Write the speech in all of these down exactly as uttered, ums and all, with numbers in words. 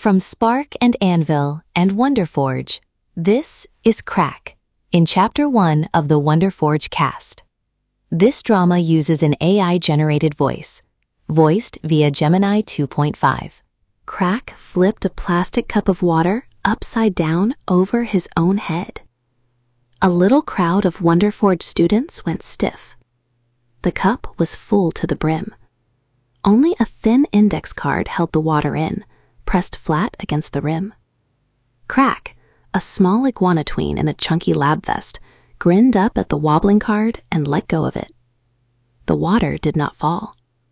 From Spark and Anvil and Wonderforge, this is Crack, in Chapter one of the Wonderforge cast. This drama uses an A I-generated voice, voiced via Gemini two point five. Crack flipped a plastic cup of water upside down over his own head. A little crowd of Wonderforge students went stiff. The cup was full to the brim. Only a thin index card held the water in, pressed flat against the rim. Crack, a small iguana tween in a chunky lab vest, grinned up at the wobbling card and let go of it. The water did not fall.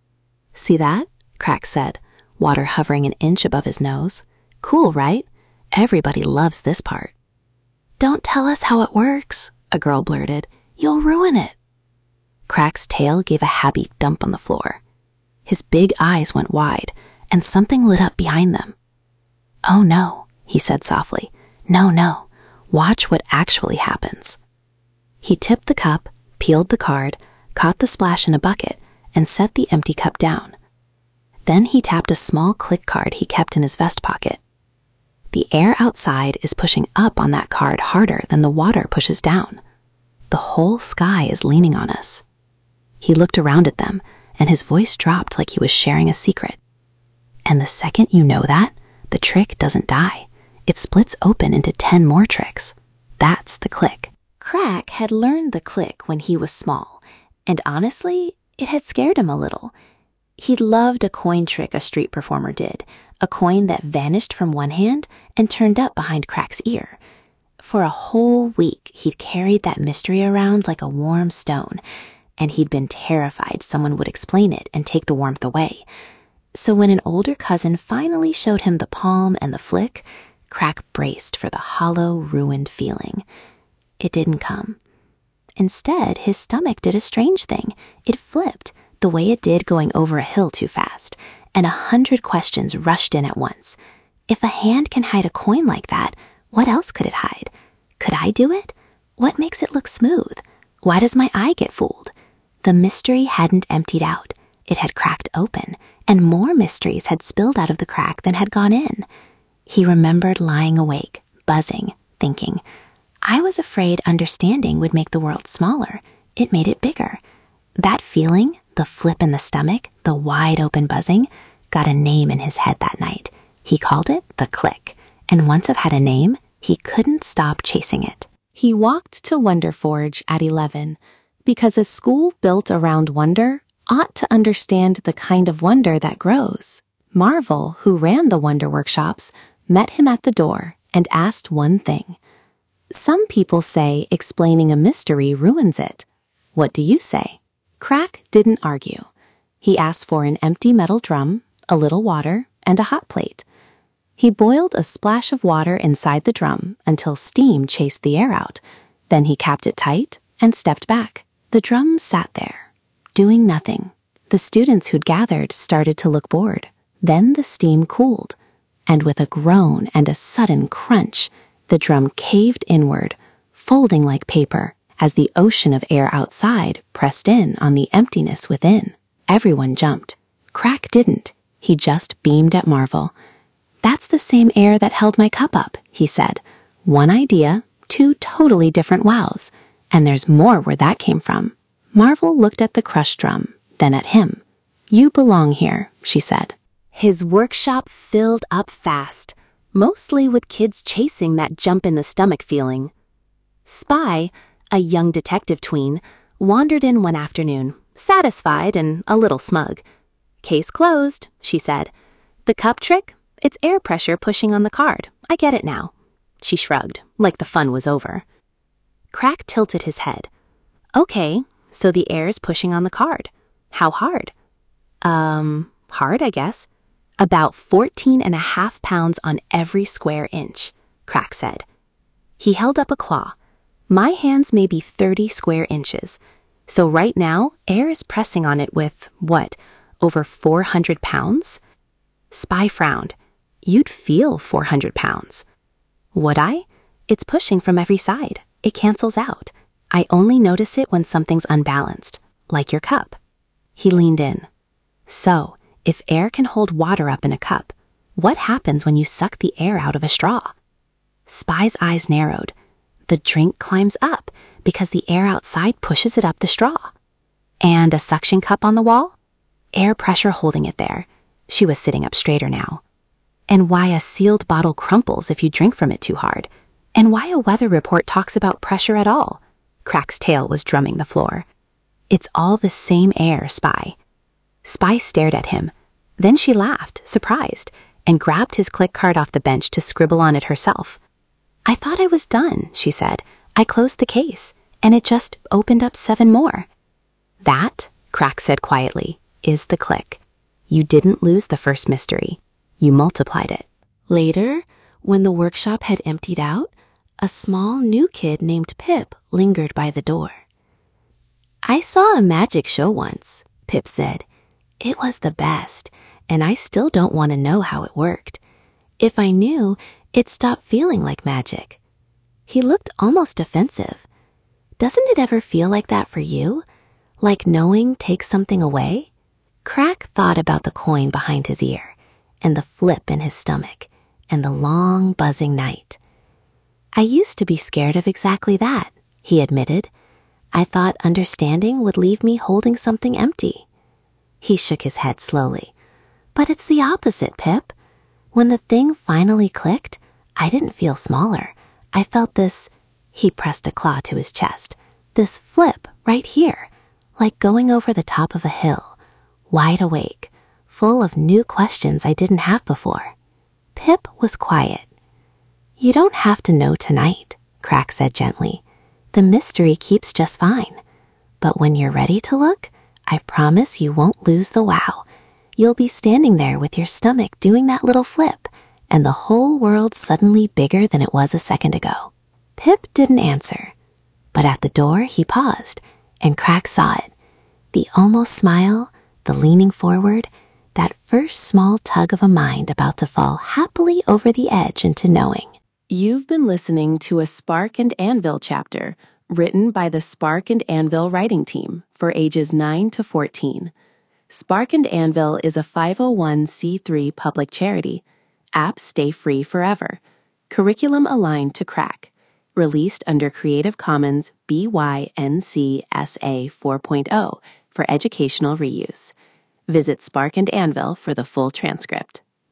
"See that?" Crack said, water hovering an inch above his nose. "Cool, right? Everybody loves this part." "Don't tell us how it works," a girl blurted. "You'll ruin it." Crack's tail gave a happy dump on the floor. His big eyes went wide, and something lit up behind them. "Oh no," he said softly. "No, no. Watch what actually happens." He tipped the cup, peeled the card, caught the splash in a bucket, and set the empty cup down. Then he tapped a small click card he kept in his vest pocket. The air outside is pushing up on that card harder than the water pushes down. The whole sky is leaning on us. He looked around at them, and his voice dropped like he was sharing a secret. And the second you know that, the trick doesn't die. It splits open into ten more tricks. That's the click. Crack had learned the click when he was small, and honestly, it had scared him a little. He loved a coin trick a street performer did, a coin that vanished from one hand and turned up behind Crack's ear. For a whole week, he'd carried that mystery around like a warm stone, and he'd been terrified someone would explain it and take the warmth away. So when an older cousin finally showed him the palm and the flick, Crack braced for the hollow, ruined feeling. It didn't come. Instead, his stomach did a strange thing. It flipped, the way it did going over a hill too fast, and a hundred questions rushed in at once. If a hand can hide a coin like that, what else could it hide? Could I do it? What makes it look smooth? Why does my eye get fooled? The mystery hadn't emptied out. It had cracked open, and more mysteries had spilled out of the crack than had gone in. He remembered lying awake, buzzing, thinking, I was afraid understanding would make the world smaller. It made it bigger. That feeling, the flip in the stomach, the wide open buzzing, got a name in his head that night. He called it the click, and once it had a name, he couldn't stop chasing it. He walked to Wonderforge at eleven, because a school built around wonder ought to understand the kind of wonder that grows. Marvel, who ran the wonder workshops, met him at the door and asked one thing. Some people say explaining a mystery ruins it. What do you say? Crack didn't argue. He asked for an empty metal drum, a little water, and a hot plate. He boiled a splash of water inside the drum until steam chased the air out. Then he capped it tight and stepped back. The drum sat there, doing nothing. The students who'd gathered started to look bored. Then the steam cooled, and with a groan and a sudden crunch, the drum caved inward, folding like paper, as the ocean of air outside pressed in on the emptiness within. Everyone jumped. Crack didn't. He just beamed at Marvel. That's the same air that held my cup up, he said. One idea, two totally different wows. And there's more where that came from. Marvel looked at the crushed drum, then at him. You belong here, she said. His workshop filled up fast, mostly with kids chasing that jump in the stomach feeling. Spy, a young detective tween, wandered in one afternoon, satisfied and a little smug. Case closed, she said. The cup trick? It's air pressure pushing on the card. I get it now. She shrugged, like the fun was over. Crack tilted his head. Okay, so the air's pushing on the card. How hard? Um, hard, I guess. About fourteen and a half pounds on every square inch, Crack said. He held up a claw. My hands may be thirty square inches. So right now, air is pressing on it with, what, over four hundred pounds? Spy frowned. You'd feel four hundred pounds. Would I? It's pushing from every side. It cancels out. I only notice it when something's unbalanced, like your cup. He leaned in. So, if air can hold water up in a cup, What happens when you suck the air out of a straw? Spy's eyes narrowed. The drink climbs up because the air outside pushes it up the straw. And a suction cup on the wall? Air pressure holding it there. She was sitting up straighter now. And why a sealed bottle crumples if you drink from it too hard? And why a weather report talks about pressure at all? Crack's tail was drumming the floor. It's all the same air, Spy. Spy stared at him. Then she laughed, surprised, and grabbed his click card off the bench to scribble on it herself. I thought I was done, she said. I closed the case, and it just opened up seven more. That, Crack said quietly, is the click. You didn't lose the first mystery. You multiplied it. Later, when the workshop had emptied out, a small new kid named Pip lingered by the door. I saw a magic show once, Pip said. It was the best, and I still don't want to know how it worked. If I knew, it stopped feeling like magic. He looked almost offensive. Doesn't it ever feel like that for you? Like knowing takes something away? Crack thought about the coin behind his ear, and the flip in his stomach, and the long buzzing night. I used to be scared of exactly that, he admitted. I thought understanding would leave me holding something empty. He shook his head slowly. But it's the opposite, Pip. When the thing finally clicked, I didn't feel smaller. I felt this, he pressed a claw to his chest, this flip right here, like going over the top of a hill, wide awake, full of new questions I didn't have before. Pip was quiet. You don't have to know tonight, Crack said gently. The mystery keeps just fine. But when you're ready to look, I promise you won't lose the wow. You'll be standing there with your stomach doing that little flip, and the whole world suddenly bigger than it was a second ago. Pip didn't answer, but at the door he paused, and Crack saw it. The almost smile, the leaning forward, that first small tug of a mind about to fall happily over the edge into knowing. You've been listening to a Spark and Anvil chapter written by the Spark and Anvil writing team for ages nine to fourteen. Spark and Anvil is a five oh one c three public charity. Apps stay free forever. Curriculum aligned to Crack. Released under Creative Commons B Y N C S A four point oh for educational reuse. Visit Spark and Anvil for the full transcript.